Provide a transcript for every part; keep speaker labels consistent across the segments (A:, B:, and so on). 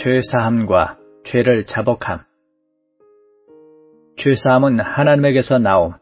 A: 죄사함과 죄를 자복함. 죄사함은 하나님에게서 나옴.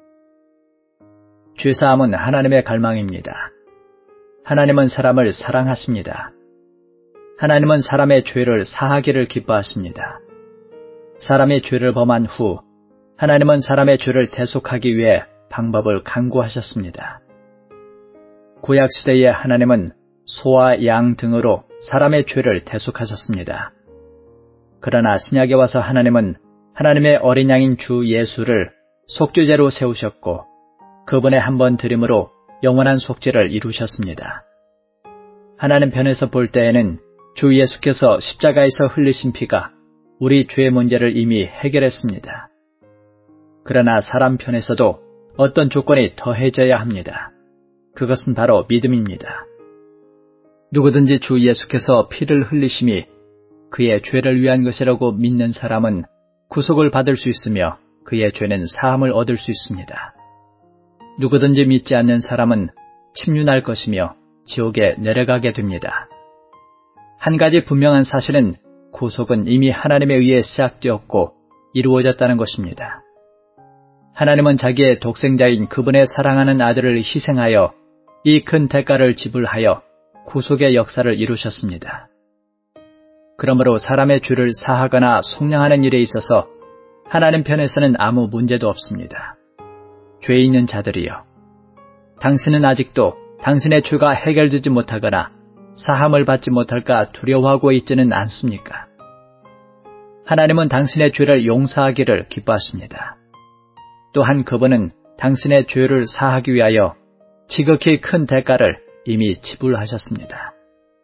A: 죄사함은 하나님의 갈망입니다. 하나님은 사람을 사랑하십니다. 하나님은 사람의 죄를 사하기를 기뻐하십니다. 사람이 죄를 범한 후 하나님은 사람의 죄를 대속하기 위해 방법을 강구하셨습니다. 구약시대의 하나님은 소와 양 등으로 사람의 죄를 대속하셨습니다. 그러나 신약에 와서 하나님은 하나님의 어린 양인 주 예수를 속죄제로 세우셨고 그분의 한 번 드림으로 영원한 속죄를 이루셨습니다. 하나님 편에서 볼 때에는 주 예수께서 십자가에서 흘리신 피가 우리 죄의 문제를 이미 해결했습니다. 그러나 사람 편에서도 어떤 조건이 더해져야 합니다. 그것은 바로 믿음입니다. 누구든지 주 예수께서 피를 흘리심이 그의 죄를 위한 것이라고 믿는 사람은 구속을 받을 수 있으며 그의 죄는 사함을 얻을 수 있습니다. 누구든지 믿지 않는 사람은 침륜할 것이며 지옥에 내려가게 됩니다. 한 가지 분명한 사실은 구속은 이미 하나님에 의해 시작되었고 이루어졌다는 것입니다. 하나님은 자기의 독생자인 그분의 사랑하는 아들을 희생하여 이 큰 대가를 지불하여 구속의 역사를 이루셨습니다. 그러므로 사람의 죄를 사하거나 속량하는 일에 있어서 하나님 편에서는 아무 문제도 없습니다. 죄 있는 자들이여, 당신은 아직도 당신의 죄가 해결되지 못하거나 사함을 받지 못할까 두려워하고 있지는 않습니까? 하나님은 당신의 죄를 용서하기를 기뻐하십니다. 또한 그분은 당신의 죄를 사하기 위하여 지극히 큰 대가를 이미 지불하셨습니다.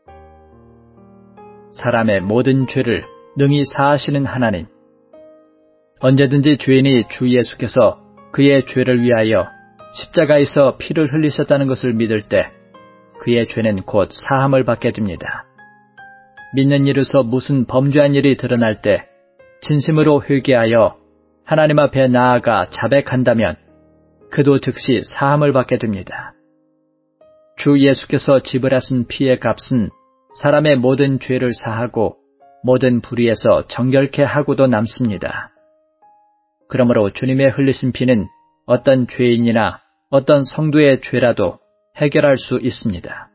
A: 사람의 모든 죄를 능히 사하시는 하나님. 언제든지 죄인이 주 예수께서 그의 죄를 위하여 십자가에서 피를 흘리셨다는 것을 믿을 때 그의 죄는 곧 사함을 받게 됩니다. 믿는 이로서 무슨 범죄한 일이 드러날 때 진심으로 회개하여 하나님 앞에 나아가 자백한다면 그도 즉시 사함을 받게 됩니다. 주 예수께서 지불하신 피의 값은 사람의 모든 죄를 사하고 모든 불의에서 정결케 하고도 남습니다. 그러므로 주님의 흘리신 피는 어떤 죄인이나 어떤 성도의 죄라도 해결할 수 있습니다.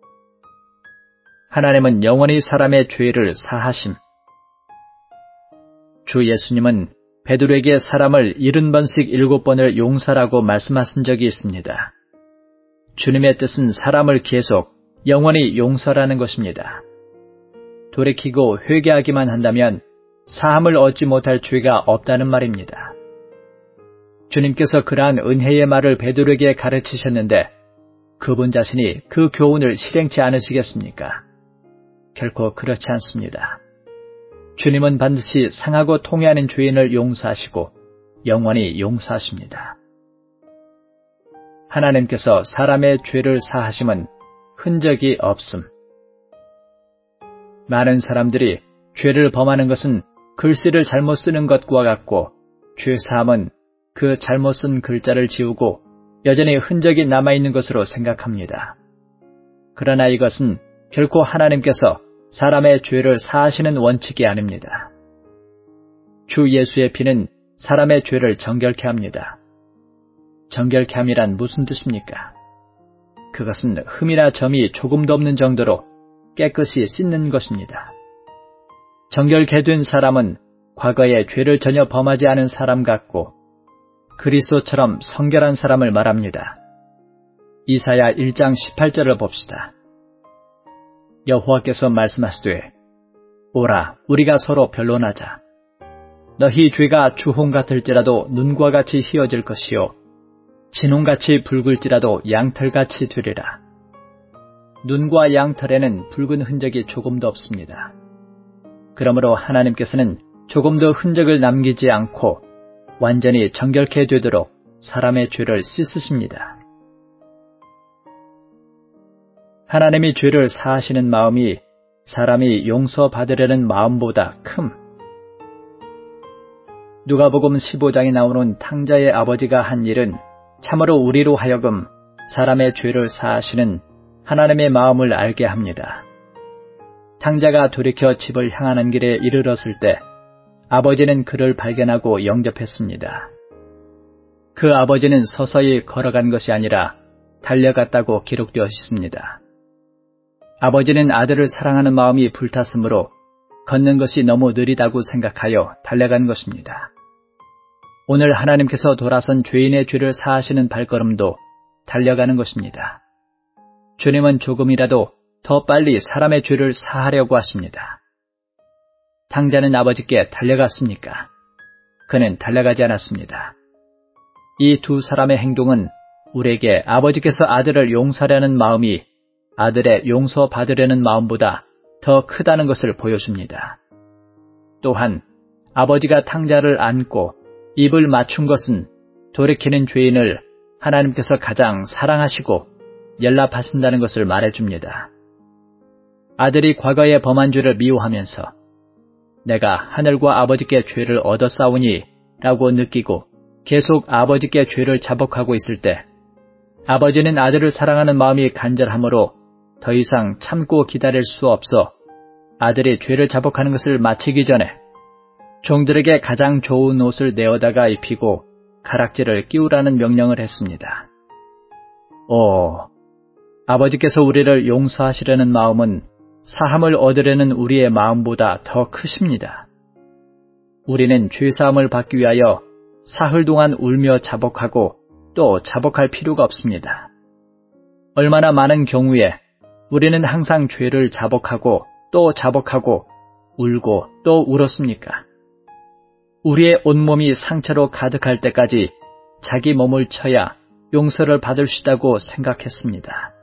A: 하나님은 영원히 사람의 죄를 사하심. 주 예수님은 베드로에게 사람을 70번씩 7번을 용서라고 말씀하신 적이 있습니다. 주님의 뜻은 사람을 계속 영원히 용서라는 것입니다. 돌이키고 회개하기만 한다면 사함을 얻지 못할 죄가 없다는 말입니다. 주님께서 그러한 은혜의 말을 베드로에게 가르치셨는데 그분 자신이 그 교훈을 실행치 않으시겠습니까? 결코 그렇지 않습니다. 주님은 반드시 상하고 통해하는 죄인을 용서하시고 영원히 용서하십니다. 하나님께서 사람의 죄를 사하심은 흔적이 없음. 많은 사람들이 죄를 범하는 것은 글씨를 잘못 쓰는 것과 같고 죄사함은 그 잘못 쓴 글자를 지우고 여전히 흔적이 남아있는 것으로 생각합니다. 그러나 이것은 결코 하나님께서 사람의 죄를 사하시는 원칙이 아닙니다. 주 예수의 피는 사람의 죄를 정결케 합니다. 정결케 함이란 무슨 뜻입니까? 그것은 흠이나 점이 조금도 없는 정도로 깨끗이 씻는 것입니다. 정결케 된 사람은 과거에 죄를 전혀 범하지 않은 사람 같고 그리스도처럼 성결한 사람을 말합니다. 이사야 1장 18절을 봅시다. 여호와께서 말씀하시되 오라 우리가 서로 변론하자. 너희 죄가 주홍 같을지라도 눈과 같이 희어질 것이요 진홍같이 붉을지라도 양털같이 되리라. 눈과 양털에는 붉은 흔적이 조금도 없습니다. 그러므로 하나님께서는 조금도 흔적을 남기지 않고 완전히 정결케 되도록 사람의 죄를 씻으십니다. 하나님이 죄를 사하시는 마음이 사람이 용서받으려는 마음보다 큼. 누가복음 15장에 나오는 탕자의 아버지가 한 일은 참으로 우리로 하여금 사람의 죄를 사하시는 하나님의 마음을 알게 합니다. 탕자가 돌이켜 집을 향하는 길에 이르렀을 때 아버지는 그를 발견하고 영접했습니다. 그 아버지는 서서히 걸어간 것이 아니라 달려갔다고 기록되어 있습니다. 아버지는 아들을 사랑하는 마음이 불탔으므로 걷는 것이 너무 느리다고 생각하여 달려간 것입니다. 오늘 하나님께서 돌아선 죄인의 죄를 사하시는 발걸음도 달려가는 것입니다. 주님은 조금이라도 더 빨리 사람의 죄를 사하려고 하십니다. 탕자는 아버지께 달려갔습니까? 그는 달려가지 않았습니다. 이 두 사람의 행동은 우리에게 아버지께서 아들을 용서하려는 마음이 아들의 용서받으려는 마음보다 더 크다는 것을 보여줍니다. 또한 아버지가 탕자를 안고 입을 맞춘 것은 돌이키는 죄인을 하나님께서 가장 사랑하시고 연락하신다는 것을 말해줍니다. 아들이 과거에 범한 죄를 미워하면서 내가 하늘과 아버지께 죄를 얻었사오니 라고 느끼고 계속 아버지께 죄를 자복하고 있을 때 아버지는 아들을 사랑하는 마음이 간절하므로 더 이상 참고 기다릴 수 없어 아들이 죄를 자복하는 것을 마치기 전에 종들에게 가장 좋은 옷을 내어다가 입히고 가락지를 끼우라는 명령을 했습니다. 아버지께서 우리를 용서하시려는 마음은 사함을 얻으려는 우리의 마음보다 더 크십니다. 우리는 죄사함을 받기 위하여 사흘 동안 울며 자복하고 또 자복할 필요가 없습니다. 얼마나 많은 경우에 우리는 항상 죄를 자복하고 또 자복하고 울고 또 울었습니까? 우리의 온몸이 상처로 가득할 때까지 자기 몸을 쳐야 용서를 받을 수 있다고 생각했습니다.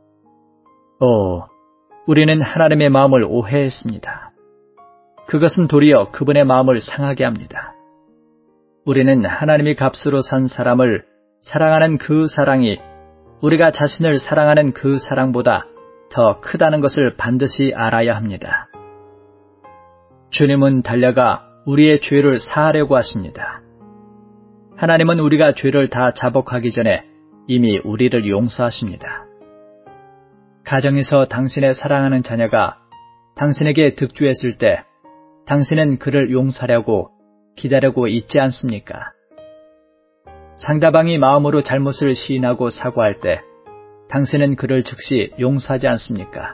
A: 우리는 하나님의 마음을 오해했습니다. 그것은 도리어 그분의 마음을 상하게 합니다. 우리는 하나님이 값으로 산 사람을 사랑하는 그 사랑이 우리가 자신을 사랑하는 그 사랑보다 더 크다는 것을 반드시 알아야 합니다. 주님은 달려가 우리의 죄를 사하려고 하십니다. 하나님은 우리가 죄를 다 자복하기 전에 이미 우리를 용서하십니다. 가정에서 당신의 사랑하는 자녀가 당신에게 득주했을 때 당신은 그를 용서하려고 기다리고 있지 않습니까? 상대방이 마음으로 잘못을 시인하고 사과할 때 당신은 그를 즉시 용서하지 않습니까?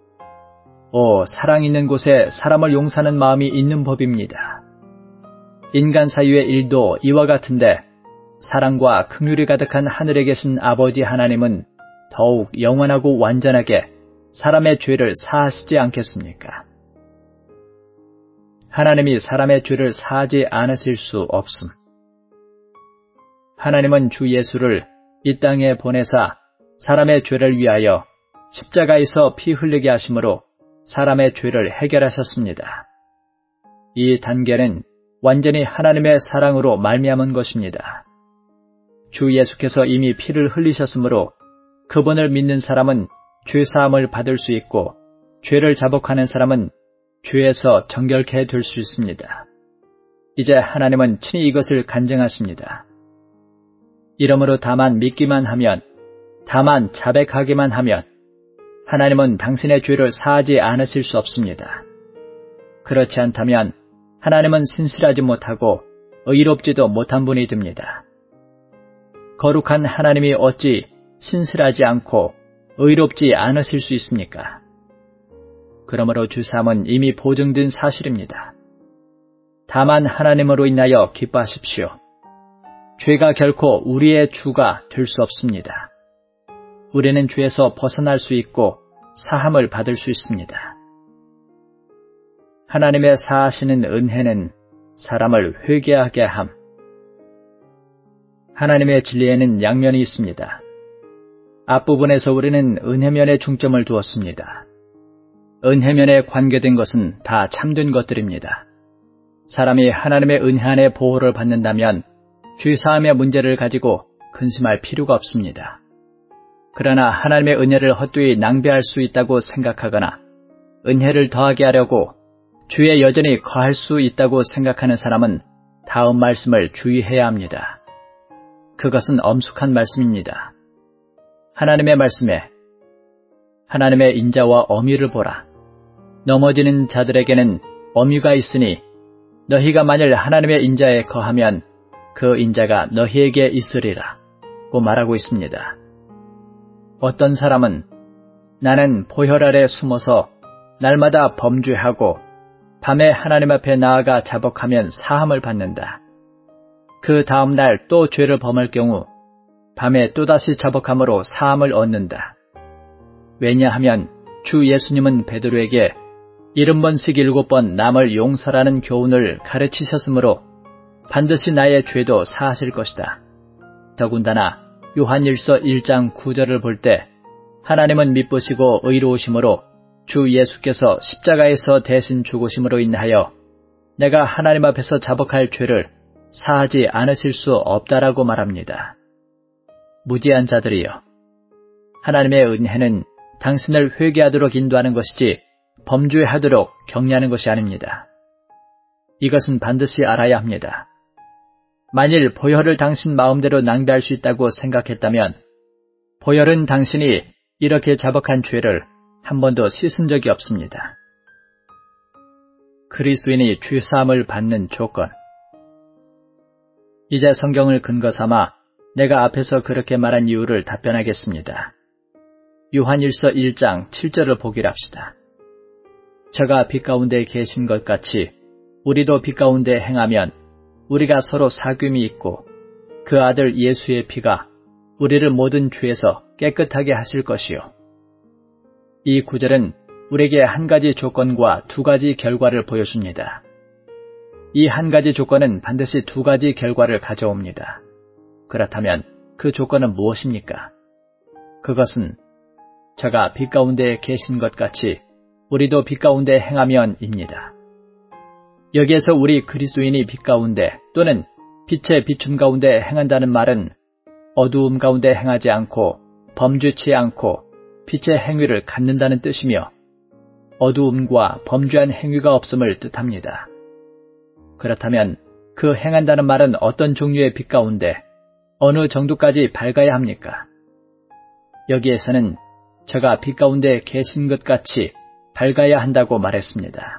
A: 사랑 있는 곳에 사람을 용서하는 마음이 있는 법입니다. 인간 사이의 일도 이와 같은데 사랑과 긍휼이 가득한 하늘에 계신 아버지 하나님은 더욱 영원하고 완전하게 사람의 죄를 사하시지 않겠습니까? 하나님이 사람의 죄를 사하지 않으실 수 없음. 하나님은 주 예수를 이 땅에 보내사 사람의 죄를 위하여 십자가에서 피 흘리게 하심으로 사람의 죄를 해결하셨습니다. 이 단계는 완전히 하나님의 사랑으로 말미암은 것입니다. 주 예수께서 이미 피를 흘리셨으므로 그분을 믿는 사람은 죄사함을 받을 수 있고 죄를 자복하는 사람은 죄에서 정결케 될 수 있습니다. 이제 하나님은 친히 이것을 간증하십니다. 이러므로 다만 믿기만 하면, 다만 자백하기만 하면 하나님은 당신의 죄를 사하지 않으실 수 없습니다. 그렇지 않다면 하나님은 신실하지 못하고 의롭지도 못한 분이 됩니다. 거룩한 하나님이 어찌 신실하지 않고 의롭지 않으실 수 있습니까? 그러므로 주삼은 이미 보증된 사실입니다. 다만 하나님으로 인하여 기뻐하십시오. 죄가 결코 우리의 주가 될 수 없습니다. 우리는 죄에서 벗어날 수 있고 사함을 받을 수 있습니다. 하나님의 사하시는 은혜는 사람을 회개하게 함. 하나님의 진리에는 양면이 있습니다. 앞부분에서 우리는 은혜면에 중점을 두었습니다. 은혜면에 관계된 것은 다 참된 것들입니다. 사람이 하나님의 은혜 안에 보호를 받는다면 죄사함의 문제를 가지고 근심할 필요가 없습니다. 그러나 하나님의 은혜를 헛되이 낭비할 수 있다고 생각하거나 은혜를 더하게 하려고 죄에 여전히 거할 수 있다고 생각하는 사람은 다음 말씀을 주의해야 합니다. 그것은 엄숙한 말씀입니다. 하나님의 말씀에 하나님의 인자와 어미를 보라. 넘어지는 자들에게는 엄위가 있으니 너희가 만일 하나님의 인자에 거하면 그 인자가 너희에게 있으리라 고 말하고 있습니다. 어떤 사람은 나는 보혈 아래 숨어서 날마다 범죄하고 밤에 하나님 앞에 나아가 자복하면 사함을 받는다. 그 다음 날 또 죄를 범할 경우 밤에 또다시 자복함으로 사함을 얻는다. 왜냐하면 주 예수님은 베드로에게 70번씩 7번 남을 용서라는 교훈을 가르치셨으므로 반드시 나의 죄도 사하실 것이다. 더군다나 요한일서 1장 9절을 볼 때 하나님은 미쁘시고 의로우심으로 주 예수께서 십자가에서 대신 죽으심으로 인하여 내가 하나님 앞에서 자복할 죄를 사하지 않으실 수 없다라고 말합니다. 무지한 자들이여, 하나님의 은혜는 당신을 회개하도록 인도하는 것이지 범죄하도록 격려하는 것이 아닙니다. 이것은 반드시 알아야 합니다. 만일 보혈을 당신 마음대로 낭비할 수 있다고 생각했다면 보혈은 당신이 이렇게 자복한 죄를 한 번도 씻은 적이 없습니다. 그리스도인이 죄사함을 받는 조건. 이제 성경을 근거 삼아 내가 앞에서 그렇게 말한 이유를 답변하겠습니다. 요한일서 1장 7절을 보기로 합시다. 저가 빛 가운데 계신 것 같이 우리도 빛 가운데 행하면 우리가 서로 사귐이 있고 그 아들 예수의 피가 우리를 모든 죄에서 깨끗하게 하실 것이요. 이 구절은 우리에게 한 가지 조건과 두 가지 결과를 보여줍니다. 이 한 가지 조건은 반드시 두 가지 결과를 가져옵니다. 그렇다면 그 조건은 무엇입니까? 그것은 저가 빛 가운데 계신 것 같이 우리도 빛 가운데 행하면입니다. 여기에서 우리 그리스도인이 빛 가운데 또는 빛의 비춤 가운데 행한다는 말은 어두움 가운데 행하지 않고 범죄치 않고 빛의 행위를 갖는다는 뜻이며 어두움과 범죄한 행위가 없음을 뜻합니다. 그렇다면 그 행한다는 말은 어떤 종류의 빛 가운데 어느 정도까지 밝아야 합니까? 여기에서는 저가 빛 가운데 계신 것 같이 밝아야 한다고 말했습니다.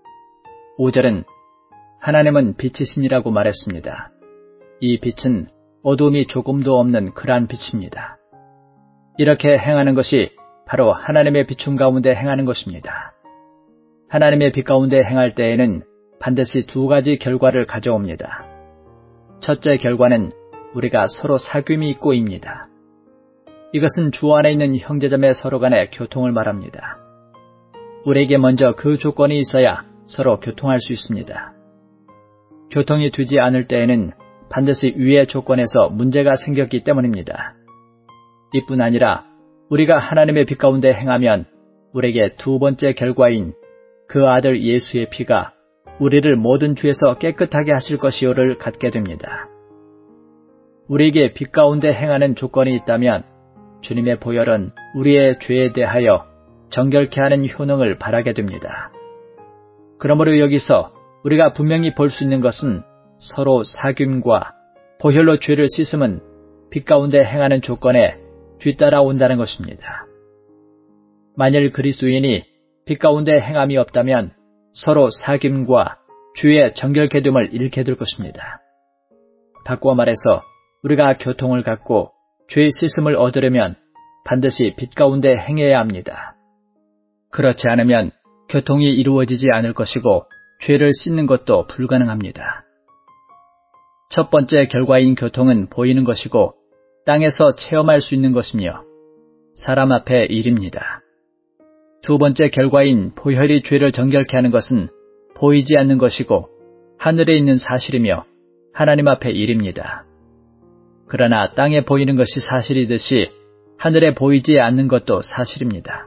A: 5절은 하나님은 빛이시니라고 말했습니다. 이 빛은 어두움이 조금도 없는 그러한 빛입니다. 이렇게 행하는 것이 바로 하나님의 비춤 가운데 행하는 것입니다. 하나님의 빛 가운데 행할 때에는 반드시 두 가지 결과를 가져옵니다. 첫째 결과는 우리가 서로 사귐이 있고입니다. 이것은 주 안에 있는 형제자매 서로 간의 교통을 말합니다. 우리에게 먼저 그 조건이 있어야 서로 교통할 수 있습니다. 교통이 되지 않을 때에는 반드시 위의 조건에서 문제가 생겼기 때문입니다. 이뿐 아니라 우리가 하나님의 빛 가운데 행하면 우리에게 두 번째 결과인 그 아들 예수의 피가 우리를 모든 죄에서 깨끗하게 하실 것이요를 갖게 됩니다. 우리에게 빛 가운데 행하는 조건이 있다면 주님의 보혈은 우리의 죄에 대하여 정결케 하는 효능을 발하게 됩니다. 그러므로 여기서 우리가 분명히 볼 수 있는 것은 서로 사귐과 보혈로 죄를 씻음은 빛 가운데 행하는 조건에 뒤따라온다는 것입니다. 만일 그리스도인이 빛 가운데 행함이 없다면 서로 사귐과 죄의 정결케 됨을 잃게 될 것입니다. 바꾸어 말해서 우리가 교통을 갖고 죄의 씻음을 얻으려면 반드시 빛 가운데 행해야 합니다. 그렇지 않으면 교통이 이루어지지 않을 것이고 죄를 씻는 것도 불가능합니다. 첫 번째 결과인 교통은 보이는 것이고 땅에서 체험할 수 있는 것이며 사람 앞의 일입니다. 두 번째 결과인 보혈이 죄를 정결케 하는 것은 보이지 않는 것이고 하늘에 있는 사실이며 하나님 앞의 일입니다. 그러나 땅에 보이는 것이 사실이듯이 하늘에 보이지 않는 것도 사실입니다.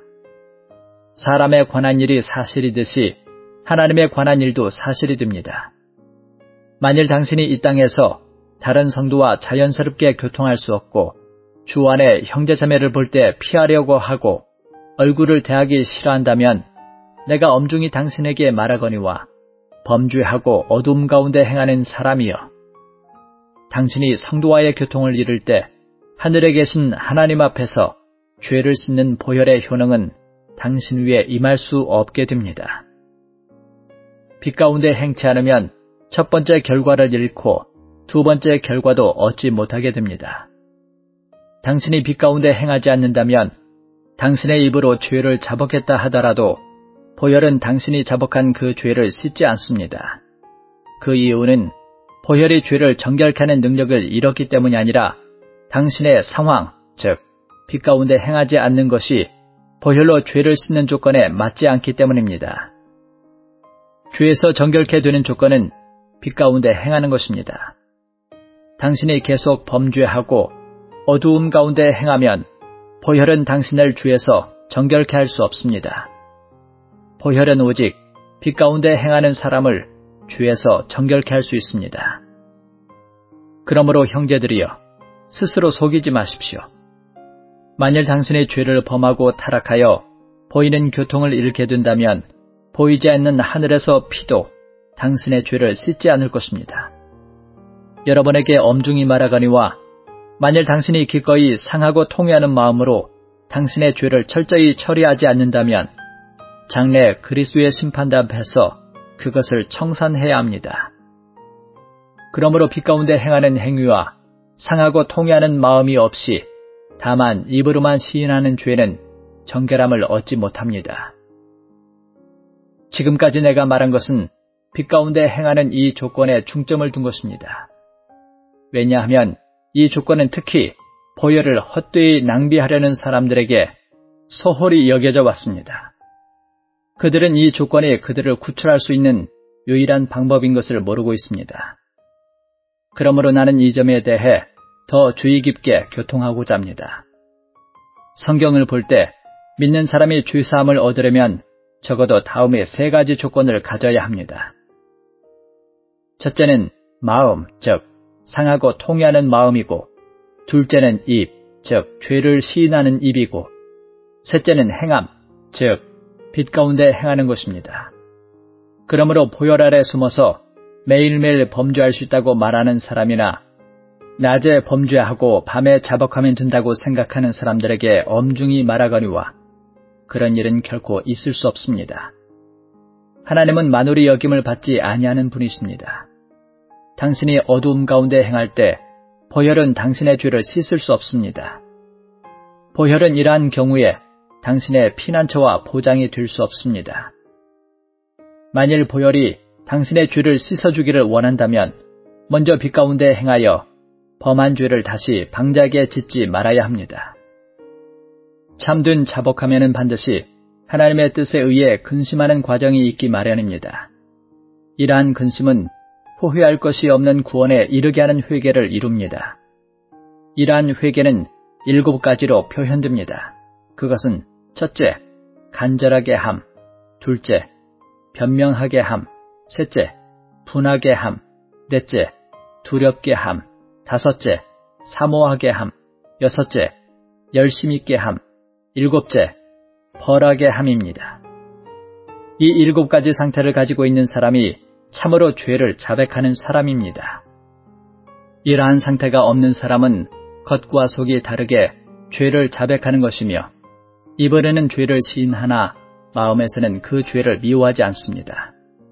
A: 사람에 관한 일이 사실이듯이 하나님에 관한 일도 사실이 됩니다. 만일 당신이 이 땅에서 다른 성도와 자연스럽게 교통할 수 없고 주 안에 형제자매를 볼 때 피하려고 하고 얼굴을 대하기 싫어한다면 내가 엄중히 당신에게 말하거니와 범죄하고 어둠 가운데 행하는 사람이여, 당신이 성도와의 교통을 잃을 때 하늘에 계신 하나님 앞에서 죄를 씻는 보혈의 효능은 당신 위에 임할 수 없게 됩니다. 빛 가운데 행치 않으면 첫 번째 결과를 잃고 두 번째 결과도 얻지 못하게 됩니다. 당신이 빛 가운데 행하지 않는다면 당신의 입으로 죄를 자복했다 하더라도 보혈은 당신이 자복한 그 죄를 씻지 않습니다. 그 이유는 보혈이 죄를 정결케 하는 능력을 잃었기 때문이 아니라 당신의 상황, 즉 빛 가운데 행하지 않는 것이 보혈로 죄를 씻는 조건에 맞지 않기 때문입니다. 죄에서 정결케 되는 조건은 빛 가운데 행하는 것입니다. 당신이 계속 범죄하고 어두움 가운데 행하면 보혈은 당신을 죄에서 정결케 할 수 없습니다. 보혈은 오직 빛 가운데 행하는 사람을 죄에서 정결케 할 수 있습니다. 그러므로 형제들이여, 스스로 속이지 마십시오. 만일 당신의 죄를 범하고 타락하여 보이는 교통을 잃게 된다면 보이지 않는 하늘에서 피도 당신의 죄를 씻지 않을 것입니다. 여러분에게 엄중히 말하거니와 만일 당신이 기꺼이 상하고 통회하는 마음으로 당신의 죄를 철저히 처리하지 않는다면 장래 그리스도의 심판대 앞에서 그것을 청산해야 합니다. 그러므로 빛 가운데 행하는 행위와 상하고 통회하는 마음이 없이 다만 입으로만 시인하는 죄는 정결함을 얻지 못합니다. 지금까지 내가 말한 것은 빛 가운데 행하는 이 조건에 중점을 둔 것입니다. 왜냐하면 이 조건은 특히 보혈을 헛되이 낭비하려는 사람들에게 소홀히 여겨져 왔습니다. 그들은 이 조건이 그들을 구출할 수 있는 유일한 방법인 것을 모르고 있습니다. 그러므로 나는 이 점에 대해 더 주의 깊게 교통하고자 합니다. 성경을 볼 때 믿는 사람이 죄사함을 얻으려면 적어도 다음의 세 가지 조건을 가져야 합니다. 첫째는 마음, 즉 상하고 통회하는 마음이고, 둘째는 입, 즉 죄를 시인하는 입이고, 셋째는 행함, 즉 빛 가운데 행하는 것입니다. 그러므로 보혈 아래 숨어서 매일매일 범죄할 수 있다고 말하는 사람이나 낮에 범죄하고 밤에 자복하면 된다고 생각하는 사람들에게 엄중히 말하거니와 그런 일은 결코 있을 수 없습니다. 하나님은 만울의 여김을 받지 아니하는 분이십니다. 당신이 어두움 가운데 행할 때 보혈은 당신의 죄를 씻을 수 없습니다. 보혈은 이러한 경우에 당신의 피난처와 보장이 될 수 없습니다. 만일 보혈이 당신의 죄를 씻어주기를 원한다면 먼저 빛 가운데 행하여 범한 죄를 다시 방자하게 짓지 말아야 합니다. 참된 자복하면은 반드시 하나님의 뜻에 의해 근심하는 과정이 있기 마련입니다. 이러한 근심은 후회할 것이 없는 구원에 이르게 하는 회개를 이룹니다. 이러한 회개는 7가지로 표현됩니다. 그것은 첫째, 간절하게 함, 둘째, 변명하게 함, 셋째, 분하게 함, 넷째, 두렵게 함, 다섯째, 사모하게 함, 여섯째, 열심 있게 함, 일곱째, 벌하게 함입니다. 이 7가지 상태를 가지고 있는 사람이 참으로 죄를 자백하는 사람입니다. 이러한 상태가 없는 사람은 겉과 속이 다르게 죄를 자백하는 것이며 입으로는 죄를 시인하나 마음에서는 그 죄를 미워하지 않습니다.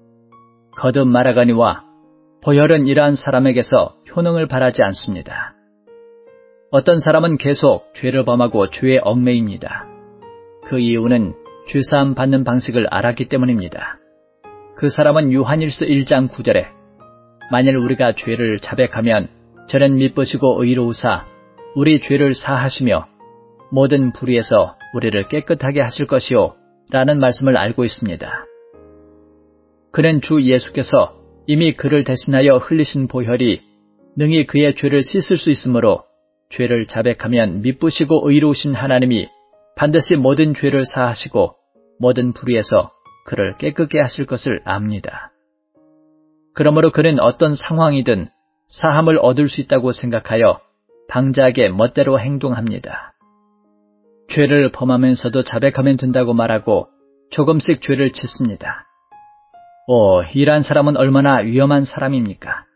A: 거듭 말하거니와 보혈은 이러한 사람에게서 효능을 바라지 않습니다. 어떤 사람은 계속 죄를 범하고 죄에 얽매입니다. 그 이유는 죄사함 받는 방식을 알았기 때문입니다. 그 사람은 요한일서 1장 9절에 만일 우리가 죄를 자백하면 저는 미쁘시고 의로우사 우리 죄를 사하시며 모든 불의에서 우리를 깨끗하게 하실 것이요 라는 말씀을 알고 있습니다. 그는 주 예수께서 이미 그를 대신하여 흘리신 보혈이 능히 그의 죄를 씻을 수 있으므로 죄를 자백하면 미쁘시고 의로우신 하나님이 반드시 모든 죄를 사하시고 모든 불의에서 그를 깨끗게 하실 것을 압니다. 그러므로 그는 어떤 상황이든 사함을 얻을 수 있다고 생각하여 방자하게 멋대로 행동합니다. 죄를 범하면서도 자백하면 된다고 말하고 조금씩 죄를 짓습니다. 이러한 사람은 얼마나 위험한 사람입니까?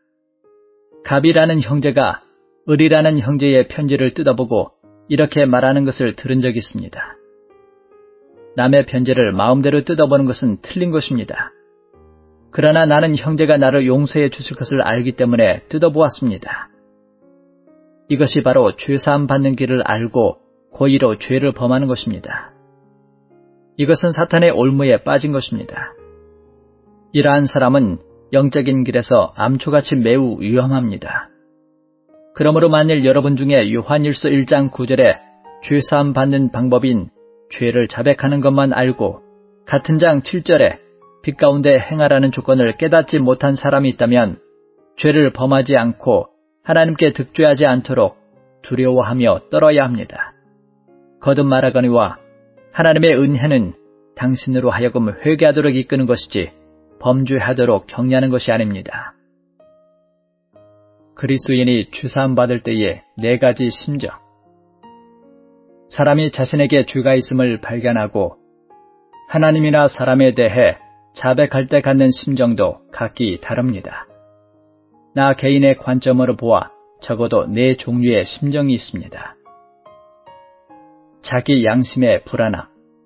A: 갑이라는 형제가 을이라는 형제의 편지를 뜯어보고 이렇게 말하는 것을 들은 적이 있습니다. 남의 편지를 마음대로 뜯어보는 것은 틀린 것입니다. 그러나 나는 형제가 나를 용서해 주실 것을 알기 때문에 뜯어보았습니다. 이것이 바로 죄사함 받는 길을 알고 고의로 죄를 범하는 것입니다. 이것은 사탄의 올무에 빠진 것입니다. 이러한 사람은 영적인 길에서 암초같이 매우 위험합니다. 그러므로 만일 여러분 중에 요한일서 1장 9절에 죄사함 받는 방법인 죄를 자백하는 것만 알고 같은 장 7절에 빛 가운데 행하라는 조건을 깨닫지 못한 사람이 있다면 죄를 범하지 않고 하나님께 득죄하지 않도록 두려워하며 떨어야 합니다. 거듭 말하거니와 하나님의 은혜는 당신으로 하여금 회개하도록 이끄는 것이지 범죄하도록 격려하는 것이 아닙니다. 그리스도인이 죄사함 받을 때의 4가지 심정. 사람이 자신에게 죄가 있음을 발견하고 하나님이나 사람에 대해 자백할 때 갖는 심정도 각기 다릅니다. 나 개인의 관점으로 보아 적어도 4종류의 심정이 있습니다. 자기 양심의 불안함.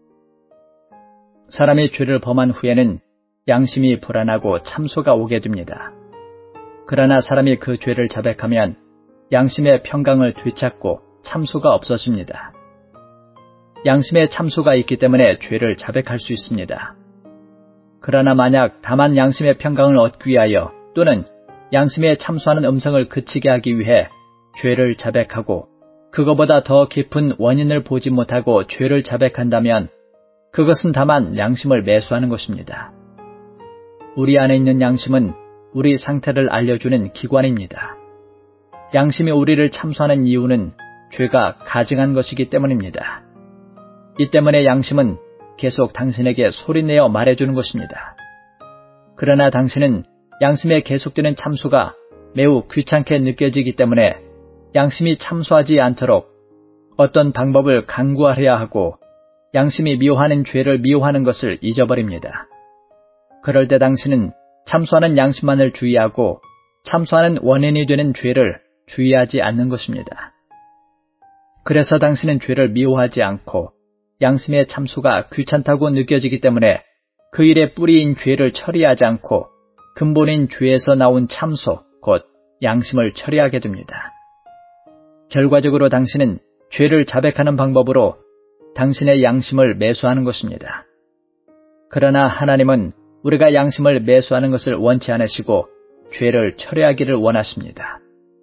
A: 사람이 죄를 범한 후에는 양심이 불안하고 참소가 오게 됩니다. 그러나 사람이 그 죄를 자백하면 양심의 평강을 되찾고 참소가 없어집니다. 양심의 참소가 있기 때문에 죄를 자백할 수 있습니다. 그러나 만약 다만 양심의 평강을 얻기 위하여 또는 양심에 참소하는 음성을 그치게 하기 위해 죄를 자백하고 그거보다 더 깊은 원인을 보지 못하고 죄를 자백한다면 그것은 다만 양심을 매수하는 것입니다. 우리 안에 있는 양심은 우리 상태를 알려주는 기관입니다. 양심이 우리를 참소하는 이유는 죄가 가증한 것이기 때문입니다. 이 때문에 양심은 계속 당신에게 소리내어 말해주는 것입니다. 그러나 당신은 양심에 계속되는 참소가 매우 귀찮게 느껴지기 때문에 양심이 참소하지 않도록 어떤 방법을 강구하려야 하고 양심이 미워하는 죄를 미워하는 것을 잊어버립니다. 그럴 때 당신은 참소하는 양심만을 주의하고 참소하는 원인이 되는 죄를 주의하지 않는 것입니다. 그래서 당신은 죄를 미워하지 않고 양심의 참소가 귀찮다고 느껴지기 때문에 그 일의 뿌리인 죄를 처리하지 않고 근본인 죄에서 나온 참소, 곧 양심을 처리하게 됩니다. 결과적으로 당신은 죄를 자백하는 방법으로 당신의 양심을 매수하는 것입니다. 그러나 하나님은 우리가 양심을 매수하는 것을 원치 않으시고 죄를 처리하기를 원하십니다.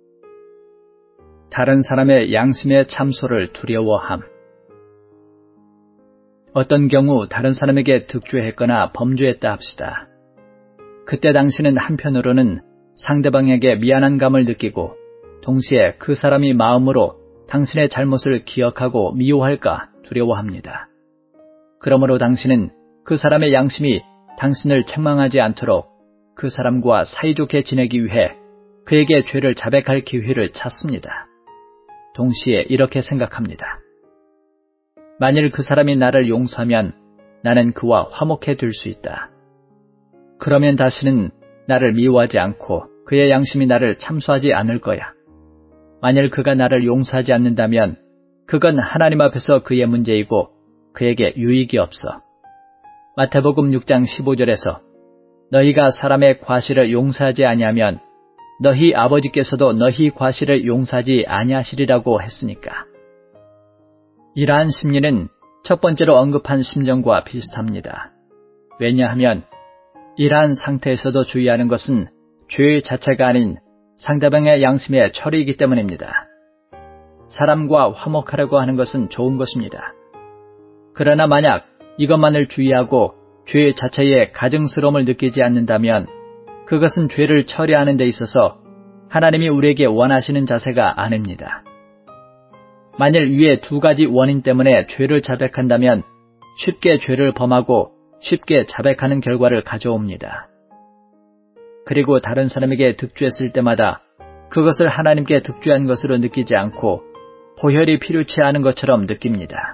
A: 다른 사람의 양심의 참소를 두려워함. 어떤 경우 다른 사람에게 득죄했거나 범죄했다 합시다. 그때 당신은 한편으로는 상대방에게 미안한 감을 느끼고 동시에 그 사람이 마음으로 당신의 잘못을 기억하고 미워할까 두려워합니다. 그러므로 당신은 그 사람의 양심이 당신을 책망하지 않도록 그 사람과 사이좋게 지내기 위해 그에게 죄를 자백할 기회를 찾습니다. 동시에 이렇게 생각합니다. 만일 그 사람이 나를 용서하면 나는 그와 화목해 될 수 있다. 그러면 다시는 나를 미워하지 않고 그의 양심이 나를 참소하지 않을 거야. 만일 그가 나를 용서하지 않는다면 그건 하나님 앞에서 그의 문제이고 그에게 유익이 없어. 마태복음 6장 15절에서 너희가 사람의 과실을 용서하지 아니하면 너희 아버지께서도 너희 과실을 용서하지 아니하시리라고 했으니까. 이러한 심리는 첫 번째로 언급한 심정과 비슷합니다. 왜냐하면 이러한 상태에서도 주의하는 것은 죄 자체가 아닌 상대방의 양심의 처리이기 때문입니다. 사람과 화목하려고 하는 것은 좋은 것입니다. 그러나 만약 이것만을 주의하고 죄 자체에 가증스러움을 느끼지 않는다면 그것은 죄를 처리하는 데 있어서 하나님이 우리에게 원하시는 자세가 아닙니다. 만일 위의 2가지 원인 때문에 죄를 자백한다면 쉽게 죄를 범하고 쉽게 자백하는 결과를 가져옵니다. 그리고 다른 사람에게 득죄했을 때마다 그것을 하나님께 득죄한 것으로 느끼지 않고 보혈이 필요치 않은 것처럼 느낍니다.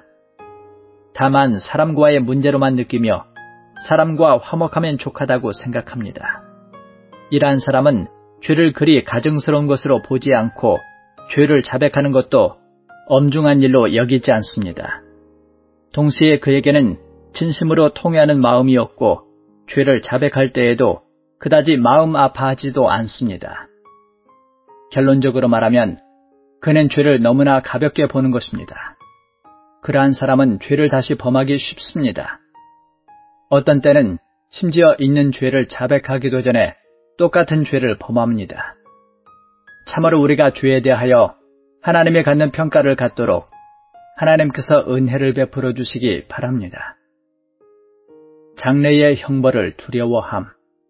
A: 다만 사람과의 문제로만 느끼며 사람과 화목하면 족하다고 생각합니다. 이러한 사람은 죄를 그리 가증스러운 것으로 보지 않고 죄를 자백하는 것도 엄중한 일로 여기지 않습니다. 동시에 그에게는 진심으로 통회하는 마음이 없고 죄를 자백할 때에도 그다지 마음 아파하지도 않습니다. 결론적으로 말하면 그는 죄를 너무나 가볍게 보는 것입니다. 그러한 사람은 죄를 다시 범하기 쉽습니다. 어떤 때는 심지어 있는 죄를 자백하기도 전에 똑같은 죄를 범합니다. 참으로 우리가 죄에 대하여 하나님이 갖는 평가를 갖도록 하나님께서 은혜를 베풀어 주시기 바랍니다. 장래의 형벌을 두려워함.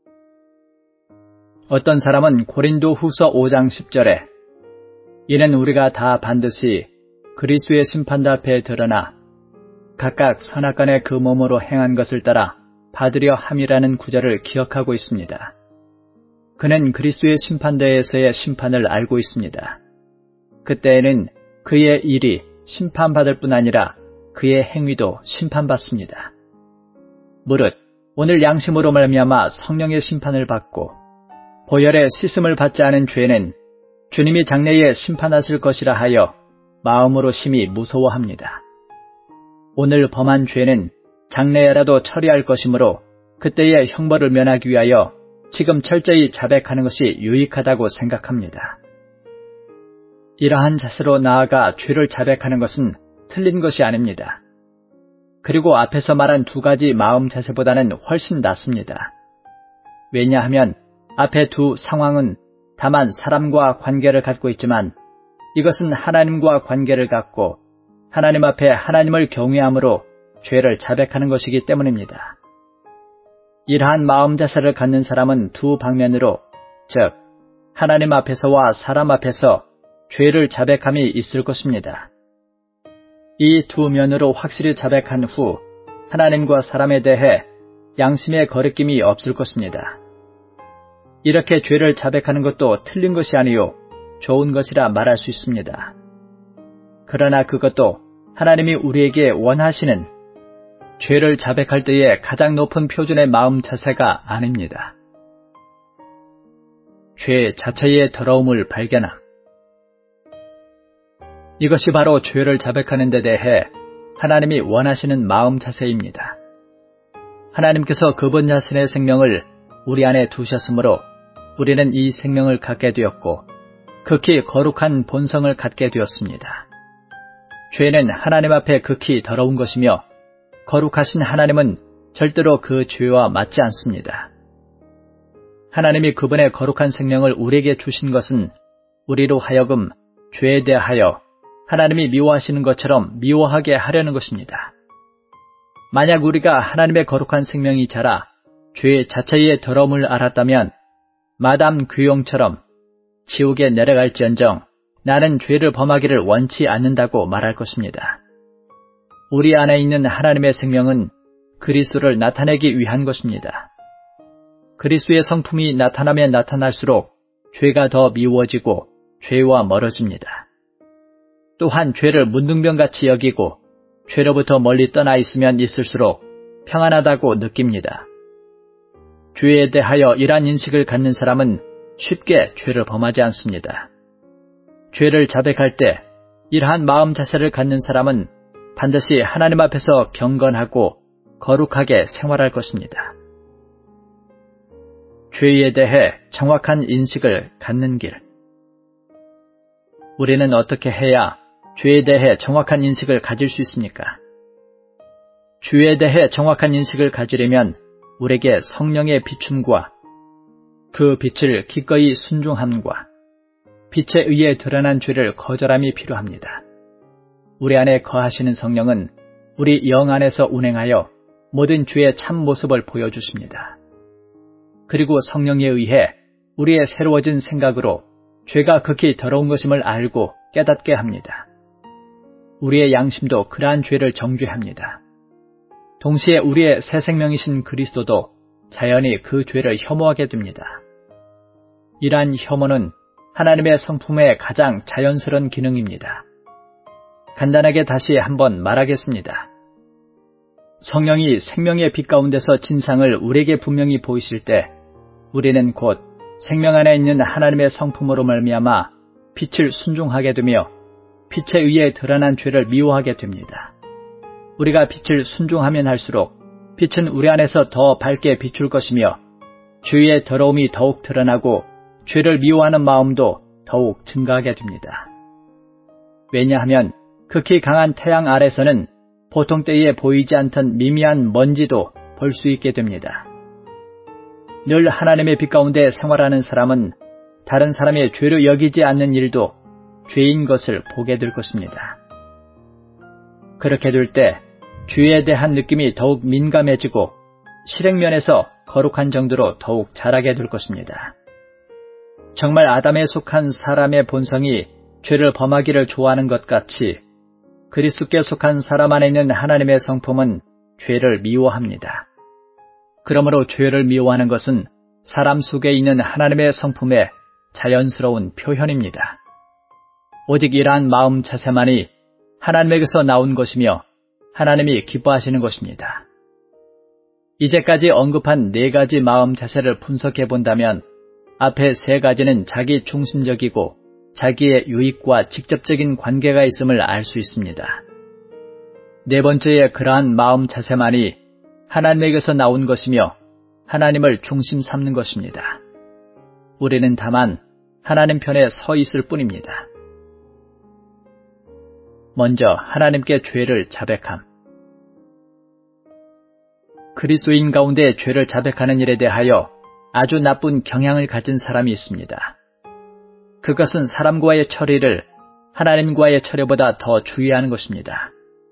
A: 어떤 사람은 고린도 후서 5장 10절에 이는 우리가 다 반드시 그리스도의 심판대 앞에 드러나 각각 선악간에 그 몸으로 행한 것을 따라 받으려 함이라는 구절을 기억하고 있습니다. 그는 그리스도의 심판대에서의 심판을 알고 있습니다. 그때에는 그의 일이 심판받을 뿐 아니라 그의 행위도 심판받습니다. 무릇 오늘 양심으로 말미암아 성령의 심판을 받고 보혈의 씻음을 받지 않은 죄는 주님이 장래에 심판하실 것이라 하여 마음으로 심히 무서워합니다. 오늘 범한 죄는 장래에라도 처리할 것이므로 그때의 형벌을 면하기 위하여 지금 철저히 자백하는 것이 유익하다고 생각합니다. 이러한 자세로 나아가 죄를 자백하는 것은 틀린 것이 아닙니다. 그리고 앞에서 말한 두 가지 마음 자세보다는 훨씬 낫습니다. 왜냐하면 앞에 두 상황은 다만 사람과 관계를 갖고 있지만 이것은 하나님과 관계를 갖고 하나님 앞에 하나님을 경외함으로 죄를 자백하는 것이기 때문입니다. 이러한 마음 자세를 갖는 사람은 두 방면으로, 즉 하나님 앞에서와 사람 앞에서 죄를 자백함이 있을 것입니다. 이 두 면으로 확실히 자백한 후 하나님과 사람에 대해 양심의 거리낌이 없을 것입니다. 이렇게 죄를 자백하는 것도 틀린 것이 아니요 좋은 것이라 말할 수 있습니다. 그러나 그것도 하나님이 우리에게 원하시는 죄를 자백할 때의 가장 높은 표준의 마음 자세가 아닙니다. 죄 자체의 더러움을 발견함. 이것이 바로 죄를 자백하는 데 대해 하나님이 원하시는 마음 자세입니다. 하나님께서 그분 자신의 생명을 우리 안에 두셨으므로 우리는 이 생명을 갖게 되었고 극히 거룩한 본성을 갖게 되었습니다. 죄는 하나님 앞에 극히 더러운 것이며 거룩하신 하나님은 절대로 그 죄와 맞지 않습니다. 하나님이 그분의 거룩한 생명을 우리에게 주신 것은 우리로 하여금 죄에 대하여 하나님이 미워하시는 것처럼 미워하게 하려는 것입니다. 만약 우리가 하나님의 거룩한 생명이 자라 죄 자체의 더러움을 알았다면 마담 귀용처럼 지옥에 내려갈지언정 나는 죄를 범하기를 원치 않는다고 말할 것입니다. 우리 안에 있는 하나님의 생명은 그리스도를 나타내기 위한 것입니다. 그리스도의 성품이 나타나면 나타날수록 죄가 더 미워지고 죄와 멀어집니다. 또한 죄를 문둥병같이 여기고 죄로부터 멀리 떠나 있으면 있을수록 평안하다고 느낍니다. 죄에 대하여 이러한 인식을 갖는 사람은 쉽게 죄를 범하지 않습니다. 죄를 자백할 때 이러한 마음 자세를 갖는 사람은 반드시 하나님 앞에서 경건하고 거룩하게 생활할 것입니다. 죄에 대해 정확한 인식을 갖는 길. 우리는 어떻게 해야 죄에 대해 정확한 인식을 가질 수 있습니까? 죄에 대해 정확한 인식을 가지려면 우리에게 성령의 비춤과 그 빛을 기꺼이 순종함과 빛에 의해 드러난 죄를 거절함이 필요합니다. 우리 안에 거하시는 성령은 우리 영 안에서 운행하여 모든 죄의 참 모습을 보여주십니다. 그리고 성령에 의해 우리의 새로워진 생각으로 죄가 극히 더러운 것임을 알고 깨닫게 합니다. 우리의 양심도 그러한 죄를 정죄합니다. 동시에 우리의 새 생명이신 그리스도도 자연히 그 죄를 혐오하게 됩니다. 이러한 혐오는 하나님의 성품의 가장 자연스러운 기능입니다. 간단하게 다시 한번 말하겠습니다. 성령이 생명의 빛 가운데서 진상을 우리에게 분명히 보이실 때 우리는 곧 생명 안에 있는 하나님의 성품으로 말미암아 빛을 순종하게 되며 빛에 의해 드러난 죄를 미워하게 됩니다. 우리가 빛을 순종하면 할수록 빛은 우리 안에서 더 밝게 비출 것이며 죄의 더러움이 더욱 드러나고 죄를 미워하는 마음도 더욱 증가하게 됩니다. 왜냐하면 극히 강한 태양 아래서는 보통 때에 보이지 않던 미미한 먼지도 볼 수 있게 됩니다. 늘 하나님의 빛 가운데 생활하는 사람은 다른 사람의 죄로 여기지 않는 일도 죄인 것을 보게 될 것입니다. 그렇게 될 때 죄에 대한 느낌이 더욱 민감해지고 실행면에서 거룩한 정도로 더욱 자라게 될 것입니다. 정말 아담에 속한 사람의 본성이 죄를 범하기를 좋아하는 것 같이 그리스도께 속한 사람 안에 있는 하나님의 성품은 죄를 미워합니다. 그러므로 죄를 미워하는 것은 사람 속에 있는 하나님의 성품의 자연스러운 표현입니다. 오직 이러한 마음 자세만이 하나님에게서 나온 것이며 하나님이 기뻐하시는 것입니다. 이제까지 언급한 4가지 마음 자세를 분석해 본다면 앞에 3가지는 자기 중심적이고 자기의 유익과 직접적인 관계가 있음을 알 수 있습니다. 4번째의 그러한 마음 자세만이 하나님에게서 나온 것이며 하나님을 중심 삼는 것입니다. 우리는 다만 하나님 편에 서 있을 뿐입니다. 먼저 하나님께 죄를 자백함. 그리스도인 가운데 죄를 자백하는 일에 대하여 아주 나쁜 경향을 가진 사람이 있습니다. 그것은 사람과의 처리를 하나님과의 처리보다 더 주의하는 것입니다.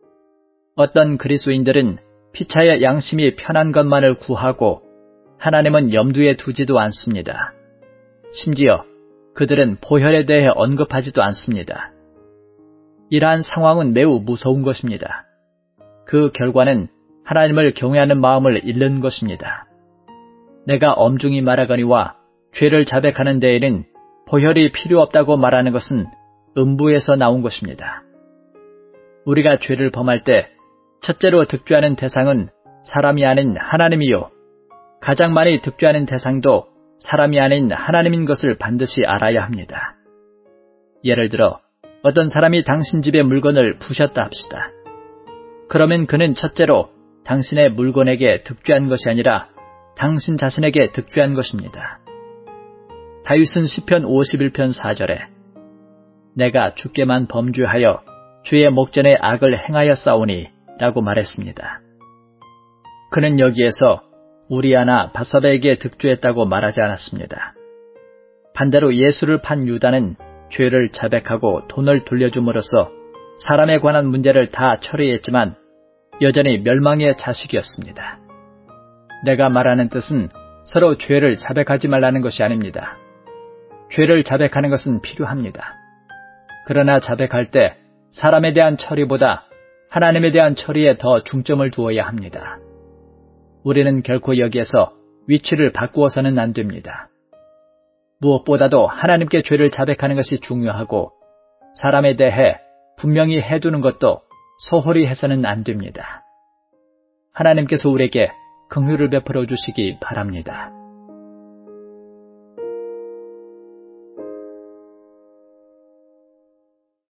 A: 어떤 그리스도인들은 피차의 양심이 편한 것만을 구하고 하나님은 염두에 두지도 않습니다. 심지어 그들은 보혈에 대해 언급하지도 않습니다. 이러한 상황은 매우 무서운 것입니다. 그 결과는 하나님을 경외하는 마음을 잃는 것입니다. 내가 엄중히 말하거니와 죄를 자백하는 데에는 보혈이 필요 없다고 말하는 것은 음부에서 나온 것입니다. 우리가 죄를 범할 때 첫째로 득죄하는 대상은 사람이 아닌 하나님이요. 가장 많이 득죄하는 대상도 사람이 아닌 하나님인 것을 반드시 알아야 합니다. 예를 들어 어떤 사람이 당신 집의 물건을 부셨다 합시다. 그러면 그는 첫째로 당신의 물건에게 득죄한 것이 아니라 당신 자신에게 득죄한 것입니다. 다윗은 시편 51편 4절에 내가 주께만 범죄하여 주의 목전에 악을 행하여 싸우니 라고 말했습니다. 그는 여기에서 우리아나 바사바에게 득죄했다고 말하지 않았습니다. 반대로 예수를 판 유다는 죄를 자백하고 돈을 돌려줌으로써 사람에 관한 문제를 다 처리했지만 여전히 멸망의 자식이었습니다. 내가 말하는 뜻은 서로 죄를 자백하지 말라는 것이 아닙니다. 죄를 자백하는 것은 필요합니다. 그러나 자백할 때 사람에 대한 처리보다 하나님에 대한 처리에 더 중점을 두어야 합니다. 우리는 결코 여기에서 위치를 바꾸어서는 안 됩니다. 무엇보다도 하나님께 죄를 자백하는 것이 중요하고 사람에 대해 분명히 해두는 것도 소홀히 해서는 안 됩니다. 하나님께서 우리에게 긍휼을 베풀어 주시기 바랍니다.